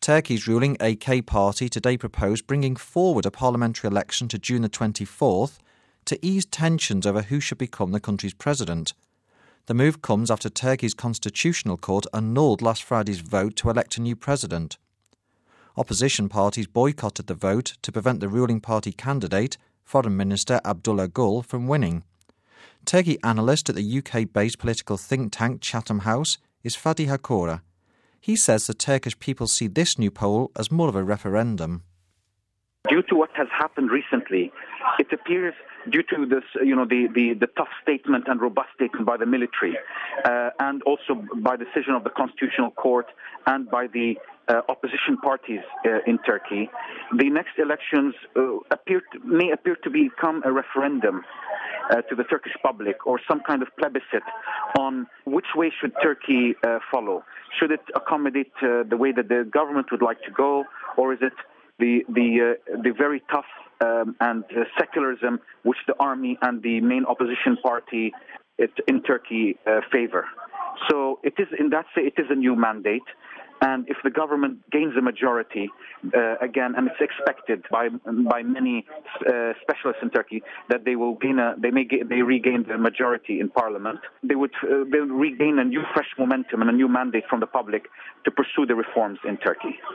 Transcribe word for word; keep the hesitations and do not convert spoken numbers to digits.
Turkey's ruling A K party today proposed bringing forward a parliamentary election to June the twenty-fourth to ease tensions over who should become the country's president. The move comes after Turkey's constitutional court annulled last Friday's vote to elect a new president. Opposition parties boycotted the vote to prevent the ruling party candidate, Foreign Minister Abdullah Gül, from winning. Turkey analyst at the U K-based political think tank Chatham House is Fadi Hakora. He says the Turkish people see this new poll as more of a referendum. Due to what has happened recently, it appears, due to this, you know, the, the, the tough statement and robust statement by the military, uh, and also by decision of the Constitutional Court and by the uh, opposition parties uh, in Turkey, the next elections uh, appear to, may appear to become a referendum uh, to the Turkish public, or some kind of plebiscite on which way should Turkey uh, follow. Should it accommodate uh, the way that the government would like to go, or is it the the uh, the very tough um, and uh, secularism which the army and the main opposition party it, in Turkey uh, favor? So it is, in that sense, it is a new mandate. And if the government gains a majority, uh, again, and it's expected by by many uh, specialists in Turkey that they will gain a, they may get, they regain the majority in parliament, they would uh, they'll regain a new fresh momentum and a new mandate from the public to pursue the reforms in Turkey.